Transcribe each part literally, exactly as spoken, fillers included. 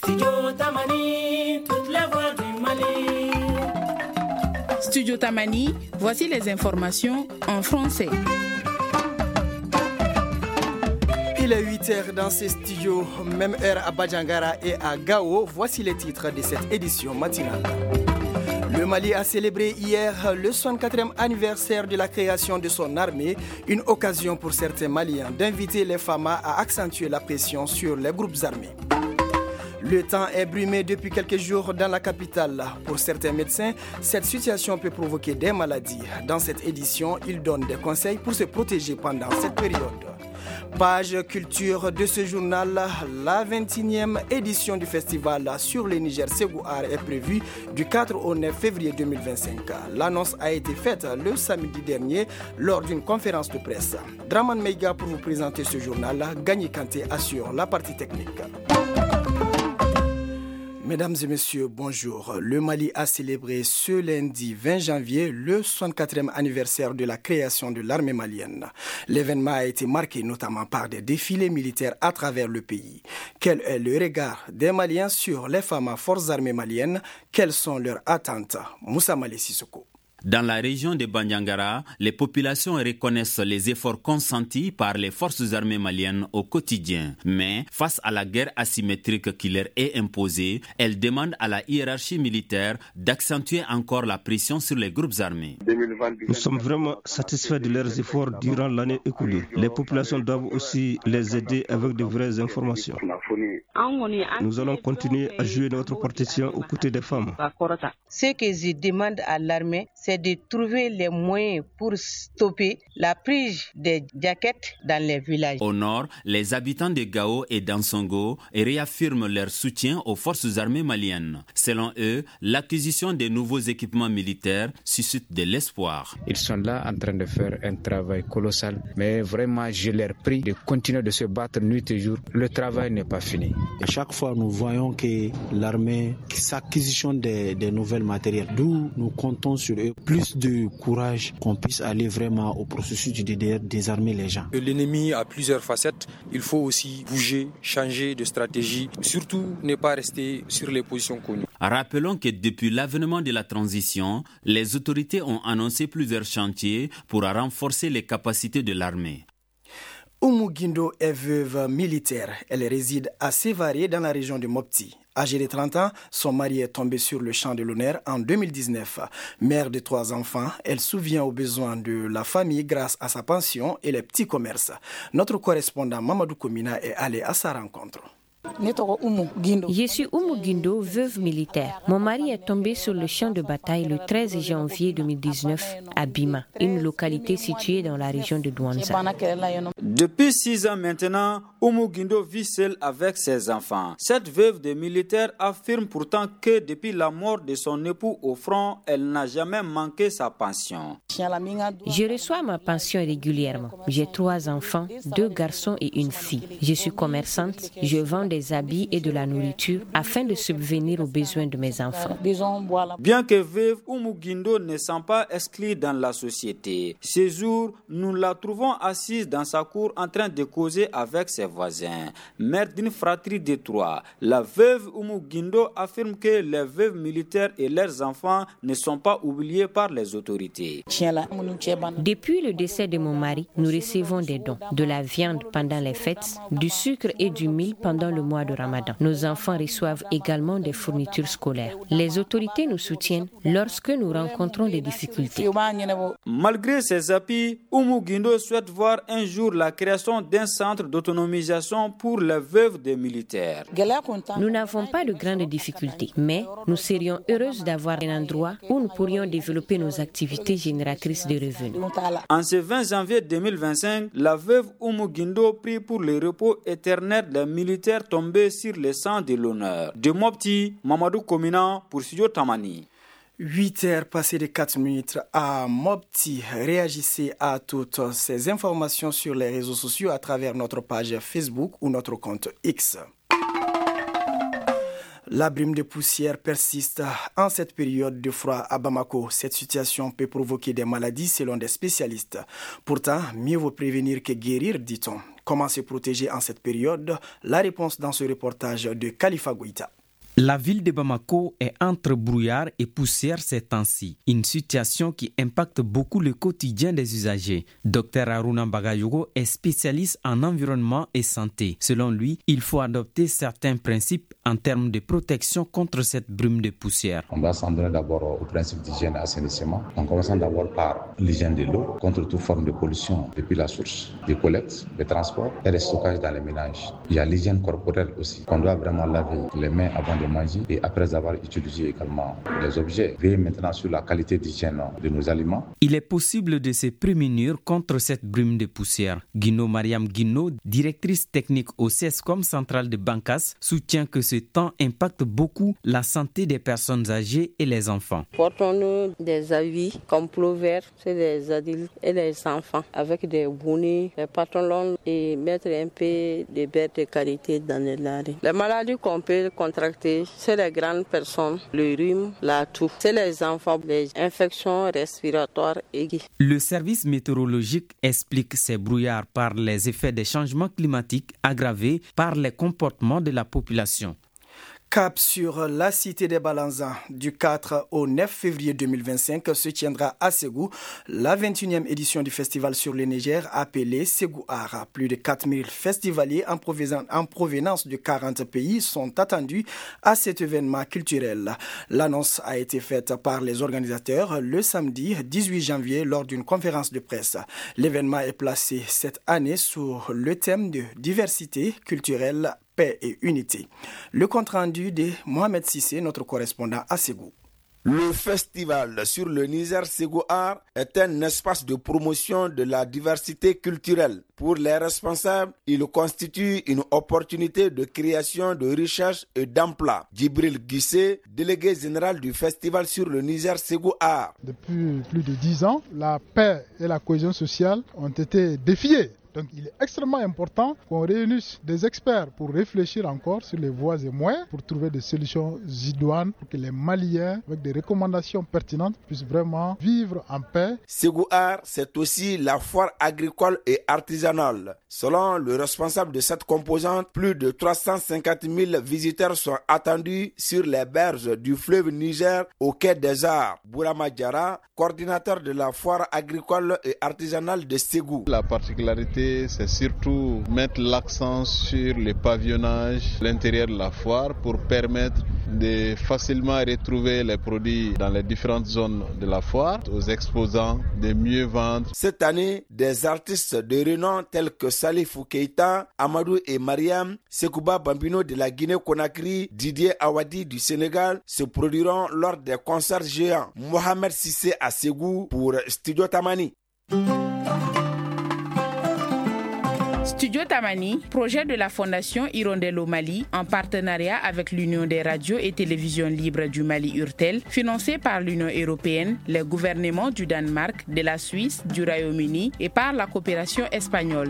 Studio Tamani, toutes les voix du Mali. Studio Tamani, voici les informations en français. Il est huit heures dans ces studios, même heure à Badjangara et à Gao. Voici les titres de cette édition matinale. Le Mali a célébré hier le soixante-quatrième anniversaire de la création de son armée, une occasion pour certains Maliens d'inviter les F A M A à accentuer la pression sur les groupes armés. Le temps est brumé depuis quelques jours dans la capitale. Pour certains médecins, cette situation peut provoquer des maladies. Dans cette édition, ils donnent des conseils pour se protéger pendant cette période. Page culture de ce journal, la vingt et unième édition du festival sur le Niger Ségou Art est prévue du quatre au neuf février deux mille vingt-cinq. L'annonce a été faite le samedi dernier lors d'une conférence de presse. Draman Meiga pour vous présenter ce journal, Gagné Kanté assure la partie technique. Mesdames et messieurs, bonjour. Le Mali a célébré ce lundi vingt janvier le soixante-quatrième anniversaire de la création de l'armée malienne. L'événement a été marqué notamment par des défilés militaires à travers le pays. Quel est le regard des Maliens sur les F A M A, forces armées maliennes? Quelles sont leurs attentes? Moussa Malé Sissoko. Dans la région de Bandiangara, les populations reconnaissent les efforts consentis par les forces armées maliennes au quotidien. Mais, face à la guerre asymétrique qui leur est imposée, elles demandent à la hiérarchie militaire d'accentuer encore la pression sur les groupes armés. Nous sommes vraiment satisfaits de leurs efforts durant l'année écoulée. Les populations doivent aussi les aider avec de vraies informations. Nous allons continuer à jouer notre partition aux côtés des femmes. Ce que je demande à l'armée, c'est de trouver les moyens pour stopper la prise des jaquettes dans les villages. Au nord, les habitants de Gao et d'Ansongo réaffirment leur soutien aux forces armées maliennes. Selon eux, l'acquisition des nouveaux équipements militaires suscite de l'espoir. Ils sont là en train de faire un travail colossal, mais vraiment je leur prie de continuer de se battre nuit et jour. Le travail n'est pas fini. Et chaque fois, nous voyons que l'armée s'acquisitionne des, des nouvelles matériels, d'où nous comptons sur eux. Plus de courage qu'on puisse aller vraiment au processus du D D R, désarmer les gens. L'ennemi a plusieurs facettes. Il faut aussi bouger, changer de stratégie, surtout ne pas rester sur les positions connues. Rappelons que depuis l'avènement de la transition, les autorités ont annoncé plusieurs chantiers pour renforcer les capacités de l'armée. Oumou Guindo est veuve militaire. Elle réside à Sévaré dans la région de Mopti. Âgée de trente ans, son mari est tombé sur le champ de l'honneur en deux mille dix-neuf. Mère de trois enfants, elle souvient aux besoins de la famille grâce à sa pension et les petits commerces. Notre correspondant Mamadou Komina est allé à sa rencontre. Je suis Oumou Guindo, veuve militaire. Mon mari est tombé sur le champ de bataille le treize janvier deux mille dix-neuf à Bima, une localité située dans la région de Douanza. Depuis six ans maintenant, Oumou Guindo vit seule avec ses enfants. Cette veuve de militaire affirme pourtant que depuis la mort de son époux au front, elle n'a jamais manqué sa pension. Je reçois ma pension régulièrement. J'ai trois enfants, deux garçons et une fille. Je suis commerçante, je vends des habits et de la nourriture afin de subvenir aux besoins de mes enfants. Bien que veuve, Oumou Guindo ne sent pas exclue dans la société. Ce jour, nous la trouvons assise dans sa cour en train de causer avec ses voisins. Mère d'une fratrie de trois, la veuve Oumou Guindo affirme que les veuves militaires et leurs enfants ne sont pas oubliés par les autorités. Depuis le décès de mon mari, nous recevons des dons, de la viande pendant les fêtes, du sucre et du mil pendant le mois de Ramadan. Nos enfants reçoivent également des fournitures scolaires. Les autorités nous soutiennent lorsque nous rencontrons des difficultés. Malgré ces appuis, Oumou Guindo souhaite voir un jour la création d'un centre d'autonomisation pour les veuves des militaires. Nous n'avons pas de grandes difficultés, mais nous serions heureuses d'avoir un endroit où nous pourrions développer nos activités génératrices de revenus. En ce vingt janvier deux mille vingt-cinq, la veuve Oumou Guindo prie pour le repos éternel des militaires tombés sur le sang de l'honneur. De Mopti, Mamadou Komina pour Studio Tamani. huit heures passées de quatre minutes à Mopti. Réagissez à toutes ces informations sur les réseaux sociaux à travers notre page Facebook ou notre compte X. La brume de poussière persiste en cette période de froid à Bamako. Cette situation peut provoquer des maladies selon des spécialistes. Pourtant, mieux vaut prévenir que guérir, dit-on. Comment se protéger en cette période? La réponse dans ce reportage de Khalifa Goïta. La ville de Bamako est entre brouillard et poussière ces temps-ci, une situation qui impacte beaucoup le quotidien des usagers. Docteur Aruna Bagayogo est spécialiste en environnement et santé. Selon lui, il faut adopter certains principes en termes de protection contre cette brume de poussière. On doit s'en donner d'abord au principe d'hygiène et assainissement, en commençant d'abord par l'hygiène de l'eau, contre toute forme de pollution depuis la source, des collectes, des transports et des stockages dans les ménages. Il y a l'hygiène corporelle aussi, qu'on doit vraiment laver les mains avant de manger et après avoir utilisé également les objets. Veiller maintenant sur la qualité d'hygiène de nos aliments. Il est possible de se prémunir contre cette brume de poussière. Guino Mariam Guino, directrice technique au CESCOM central de Bankas, soutient que ce temps impacte beaucoup la santé des personnes âgées et les enfants. Portons-nous des habits comme pullover, c'est des adultes et des enfants, avec des bonnets, des pantalons et mettre un peu de verres de qualité dans les laris. Les maladies qu'on peut contracter, c'est les grandes personnes, le rhume, la toux. C'est les enfants, les infections respiratoires aiguës. Le service météorologique explique ces brouillards par les effets des changements climatiques aggravés par les comportements de la population. Cap sur la cité des Balanzans. Du quatre au neuf février deux mille vingt-cinq se tiendra à Ségou la vingt et unième édition du festival sur le Niger appelé Ségou Art. Plus de quatre mille festivaliers en provenance, en provenance de quarante pays sont attendus à cet événement culturel. L'annonce a été faite par les organisateurs le samedi dix-huit janvier lors d'une conférence de presse. L'événement est placé cette année sous le thème de diversité culturelle, paix et unité. Le compte-rendu de Mohamed Sissé, notre correspondant à Ségou. Le festival sur le Niger Ségou Art est un espace de promotion de la diversité culturelle. Pour les responsables, il constitue une opportunité de création de richesse et d'emploi. Djibril Guissé, délégué général du festival sur le Niger Ségou Art. Depuis plus de dix ans, la paix et la cohésion sociale ont été défiées. Donc il est extrêmement important qu'on réunisse des experts pour réfléchir encore sur les voies et moyens pour trouver des solutions idoines pour que les Maliens, avec des recommandations pertinentes, puissent vraiment vivre en paix. Ségou Art, c'est aussi la foire agricole et artisanale. Selon le responsable de cette composante, plus de trois cent cinquante mille visiteurs sont attendus sur les berges du fleuve Niger au quai des Arts. Bourama Diara, coordinateur de la foire agricole et artisanale de Ségou. La particularité, c'est surtout mettre l'accent sur le pavillonnage, l'intérieur de la foire pour permettre de facilement retrouver les produits dans les différentes zones de la foire, aux exposants de mieux vendre. Cette année, des artistes de renom tels que Salifou Keita, Amadou et Mariam, Sekouba Bambino de la Guinée-Conakry, Didier Awadi du Sénégal se produiront lors des concerts géants. Mohamed Sissé à Ségou pour Studio Tamani. Studio Tamani, projet de la Fondation Hirondelle au Mali, en partenariat avec l'Union des radios et télévisions libres du Mali Urtel, financé par l'Union européenne, les gouvernements du Danemark, de la Suisse, du Royaume-Uni et par la coopération espagnole.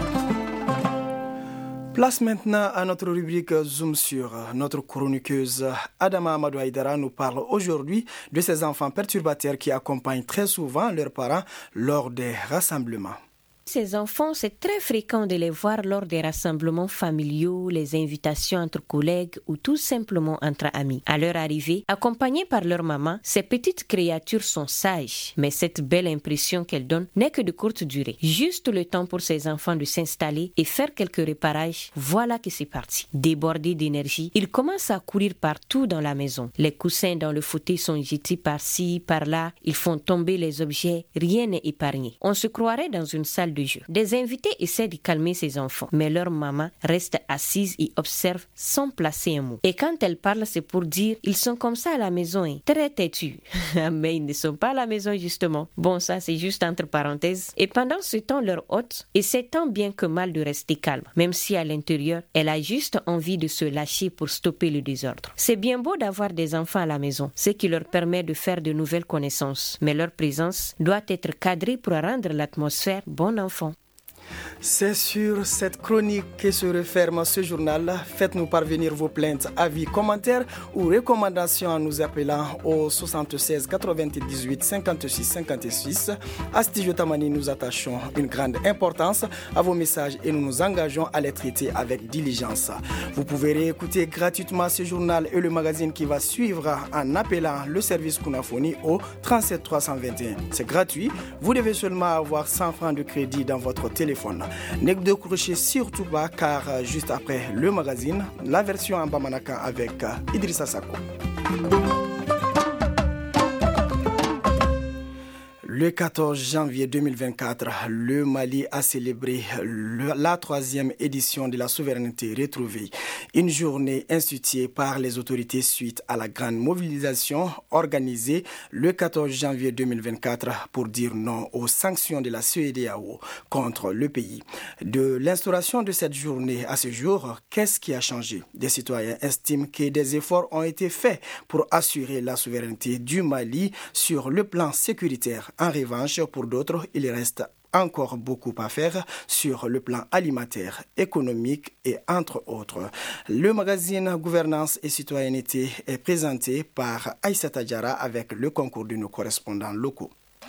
Place maintenant à notre rubrique Zoom sur. Notre chroniqueuse Adama Amadou Aïdara nous parle aujourd'hui de ces enfants perturbateurs qui accompagnent très souvent leurs parents lors des rassemblements. Ces enfants, c'est très fréquent de les voir lors des rassemblements familiaux, les invitations entre collègues ou tout simplement entre amis. À leur arrivée, accompagnés par leur maman, ces petites créatures sont sages. Mais cette belle impression qu'elles donnent n'est que de courte durée. Juste le temps pour ces enfants de s'installer et faire quelques réparages, voilà que c'est parti. Débordés d'énergie, ils commencent à courir partout dans la maison. Les coussins dans le fauteuil sont jetés par-ci, par-là. Ils font tomber les objets, rien n'est épargné. On se croirait dans une salle de jeu. Des invités essaient de calmer ces enfants, mais leur maman reste assise et observe sans placer un mot. Et quand elle parle, c'est pour dire ils sont comme ça à la maison, hein, très têtus. Mais ils ne sont pas à la maison justement. Bon, ça c'est juste entre parenthèses. Et pendant ce temps, leur hôte essaie tant bien que mal de rester calme, même si à l'intérieur, elle a juste envie de se lâcher pour stopper le désordre. C'est bien beau d'avoir des enfants à la maison, ce qui leur permet de faire de nouvelles connaissances, mais leur présence doit être cadrée pour rendre l'atmosphère bon enfant. C'est sur cette chronique que se referme ce journal. Faites-nous parvenir vos plaintes, avis, commentaires ou recommandations en nous appelant au soixante-seize quatre-vingt-dix-huit cinquante-six cinquante-six. À Studio Tamani, nous attachons une grande importance à vos messages et nous nous engageons à les traiter avec diligence. Vous pouvez réécouter gratuitement ce journal et le magazine qui va suivre en appelant le service Kunafoni au trente-sept trois cent vingt et un. C'est gratuit. Vous devez seulement avoir cent francs de crédit dans votre téléphone. Ne décrochez surtout pas car juste après le magazine, la version en Bamanaka avec Idrissa Sako. Le quatorze janvier deux mille vingt-quatre, le Mali a célébré le, la troisième édition de la souveraineté retrouvée. Une journée instituée par les autorités suite à la grande mobilisation organisée le quatorze janvier deux mille vingt-quatre pour dire non aux sanctions de la C E D E A O contre le pays. De l'instauration de cette journée à ce jour, qu'est-ce qui a changé? Des citoyens estiment que des efforts ont été faits pour assurer la souveraineté du Mali sur le plan sécuritaire. En revanche, pour d'autres, il reste encore beaucoup à faire sur le plan alimentaire, économique et entre autres. Le magazine Gouvernance et Citoyenneté est présenté par Aïssata Diarra avec le concours de nos correspondants locaux.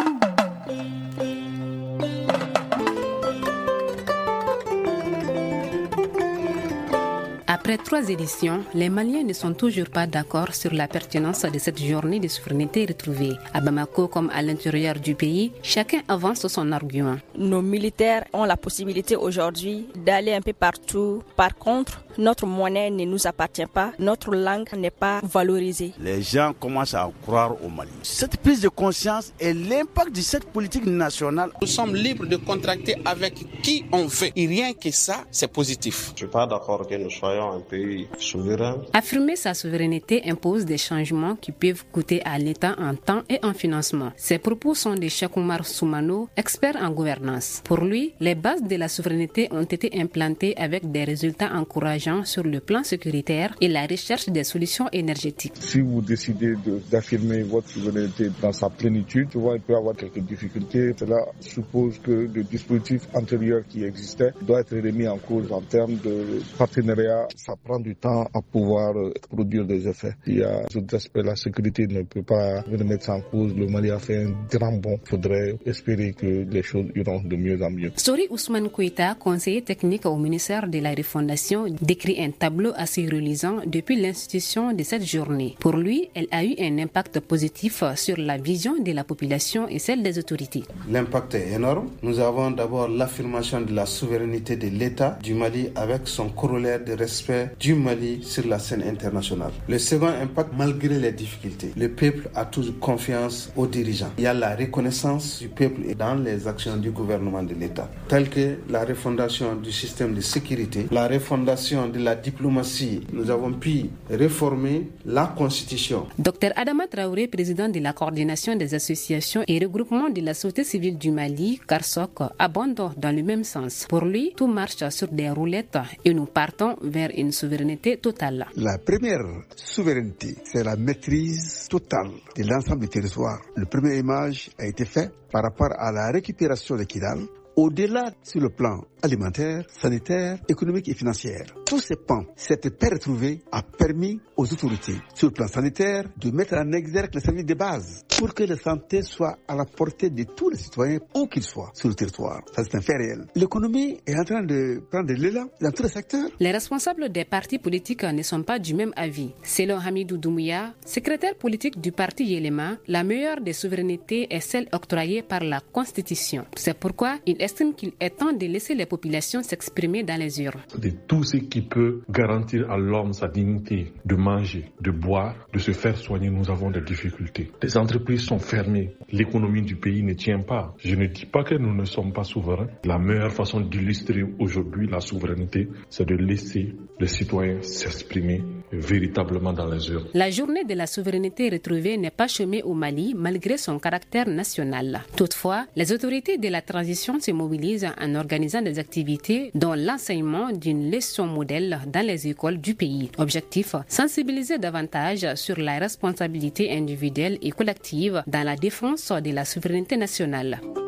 Après trois éditions, les Maliens ne sont toujours pas d'accord sur la pertinence de cette journée de souveraineté retrouvée. À Bamako comme à l'intérieur du pays, chacun avance son argument. Nos militaires ont la possibilité aujourd'hui d'aller un peu partout. Par contre, notre monnaie ne nous appartient pas, notre langue n'est pas valorisée. Les gens commencent à croire au Mali. Cette prise de conscience et l'impact de cette politique nationale. Nous sommes libres de contracter avec qui on veut. Et rien que ça, c'est positif. Je ne suis pas d'accord que nous soyons un pays souverain. Affirmer sa souveraineté impose des changements qui peuvent coûter à l'État en temps et en financement. Ces propos sont de Cheikh Oumar Soumano, expert en gouvernance. Pour lui, les bases de la souveraineté ont été implantées avec des résultats encourageants sur le plan sécuritaire et la recherche des solutions énergétiques. Si vous décidez de, d'affirmer votre souveraineté dans sa plénitude, tu vois, il peut y avoir quelques difficultés. Cela suppose que le dispositif antérieur qui existait doit être remis en cause en termes de partenariat. Ça prend du temps à pouvoir produire des effets. Il y a cet aspect, la sécurité ne peut pas remettre ça en cause. Le Mali a fait un grand bond. Il faudrait espérer que les choses iront de mieux en mieux. Sori Ousmane Kouita, conseiller technique au ministère de la Refondation, décrit un tableau assez reluisant depuis l'institution de cette journée. Pour lui, elle a eu un impact positif sur la vision de la population et celle des autorités. L'impact est énorme. Nous avons d'abord l'affirmation de la souveraineté de l'État du Mali avec son corollaire de respect du Mali sur la scène internationale. Le second impact, malgré les difficultés, le peuple a toujours confiance aux dirigeants. Il y a la reconnaissance du peuple dans les actions du gouvernement de l'État, telles que la refondation du système de sécurité, la refondation de la diplomatie. Nous avons pu réformer la Constitution. Docteur Adama Traoré, président de la coordination des associations et regroupements de la société civile du Mali, CARSOC, abonde dans le même sens. Pour lui, tout marche sur des roulettes et nous partons vers une souveraineté totale. La première souveraineté, c'est la maîtrise totale de l'ensemble du territoire. Le premier image a été fait par rapport à la récupération de Kidal. Au-delà, sur le plan alimentaire, sanitaire, économique et financier. Tous ces pans, cette paix retrouvée a permis aux autorités, sur le plan sanitaire, de mettre en exergue les services de base pour que la santé soit à la portée de tous les citoyens, où qu'ils soient, sur le territoire. Ça, c'est un fait réel. L'économie est en train de prendre de l'élan dans tous les secteurs. Les responsables des partis politiques ne sont pas du même avis. Selon Hamidou Doumbouya, secrétaire politique du parti Yélema, la meilleure des souverainetés est celle octroyée par la Constitution. C'est pourquoi il estime qu'il est temps de laisser les populations s'exprimer dans les urnes. De tout ce qui peut garantir à l'homme sa dignité, de manger, de boire, de se faire soigner, nous avons des difficultés. Les entreprises sont fermées, l'économie du pays ne tient pas. Je ne dis pas que nous ne sommes pas souverains. La meilleure façon d'illustrer aujourd'hui la souveraineté, c'est de laisser les citoyens s'exprimer véritablement dans les urnes. La journée de la souveraineté retrouvée n'est pas chômée au Mali malgré son caractère national. Toutefois, les autorités de la transition se mobilisent en organisant des activités dont l'enseignement d'une leçon modèle dans les écoles du pays. Objectif, sensibiliser davantage sur la responsabilité individuelle et collective dans la défense de la souveraineté nationale.